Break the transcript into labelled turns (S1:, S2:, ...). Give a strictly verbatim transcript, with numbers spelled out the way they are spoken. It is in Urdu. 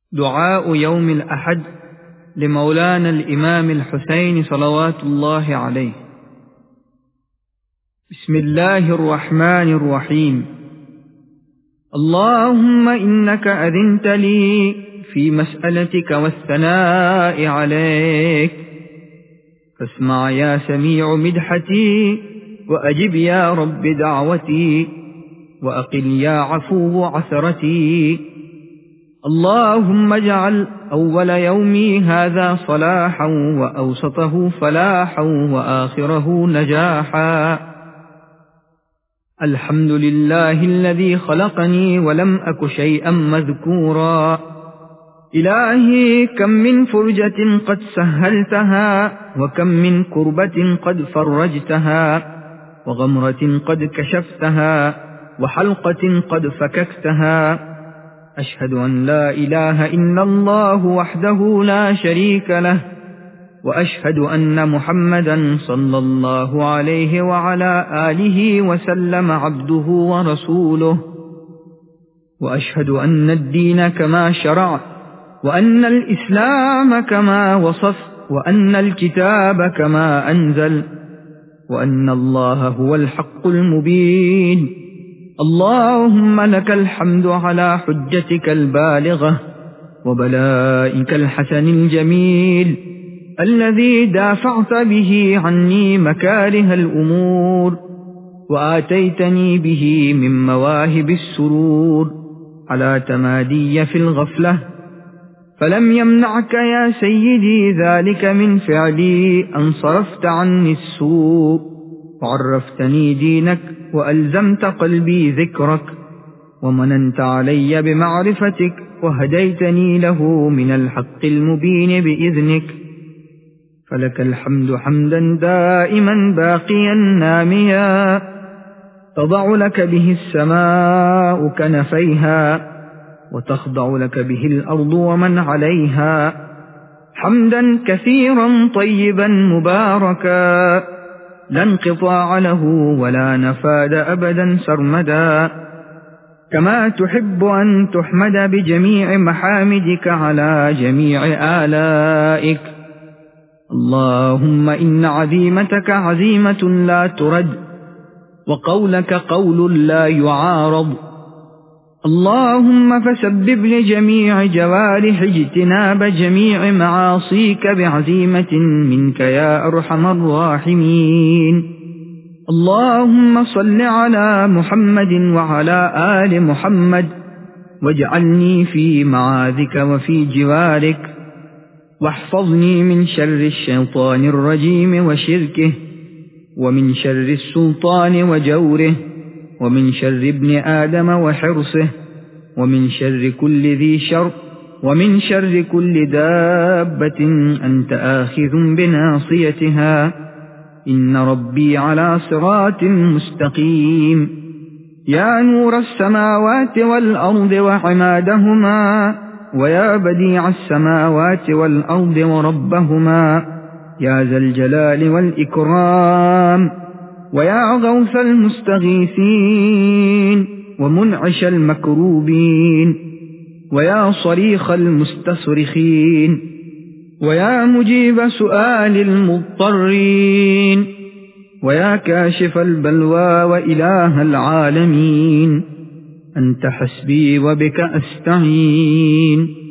S1: دعاء يوم الأحد لمولانا الإمام الحسين صلوات الله عليه. بسم الله الرحمن الرحيم. اللهم إنك أذنت لي في مسألتك والثناء عليك، فاسمع يا سميع مدحتي، وأجب يا رب دعوتي، وأقل يا عفو عثرتي. اللهم اجعل أول يومي هذا صلاحا، وأوسطه فلاحا، وآخره نجاحا. الحمد لله الذي خلقني ولم أك شيئا مذكورا. إلهي كم من فرجة قد سهلتها، وكم من كربة قد فرجتها، وغمرة قد كشفتها، وحلقة قد فككتها. أشهد أن لا إله إلا الله وحده لا شريك له، وأشهد أن محمدا صلى الله عليه وعلى آله وسلم عبده ورسوله. وأشهد أن الدين كما شرع، وأن الإسلام كما وصف، وأن الكتاب كما أنزل، وأن الله هو الحق المبين. اللهم لك الحمد على حجتك البالغة وبلائك الحسن الجميل الذي دافعت به عني مكاره الأمور، وآتيتني به من مواهب السرور على تمادي في الغفلة، فلم يمنعك يا سيدي ذلك من فعلي أن صرفت عني السوء، وعرفتني دينك، وألزمت قلبي ذكرك، ومننت علي بمعرفتك، وهديتني له من الحق المبين بإذنك. فلك الحمد حمدا دائما باقيا ناميا، تضع لك به السماء كنفيها، وتخضع لك به الأرض ومن عليها، حمدا كثيرا طيبا مباركا، لا انقطاع له ولا نفاد أبدا سرمدا، كما تحب أن تحمد بجميع محامدك على جميع آلائك. اللهم إن عزيمتك عزيمة لا ترد، وقولك قول لا يعارض. اللهم فسبب لجميع جوارح اجتناب جميع معاصيك بعزيمة منك يا أرحم الراحمين. اللهم صل على محمد وعلى آل محمد، واجعلني في معاذك وفي جوارك، واحفظني من شر الشيطان الرجيم وشركه، ومن شر السلطان وجوره، ومن شر ابن آدم وحرصه، ومن شر كل ذي شر، ومن شر كل دابة أنت آخذ بناصيتها. إن ربي على صراط مستقيم. يا نور السماوات والأرض وعمادهما، ويا بديع السماوات والأرض وربهما، يا ذا الجلال والإكرام، ويا غوث المستغيثين، ومنعش المكروبين، ويا صريخ المستصرخين، ويا مجيب سؤال المضطرين، ويا كاشف البلوى وإله العالمين. أنت حسبي وبك أستعين.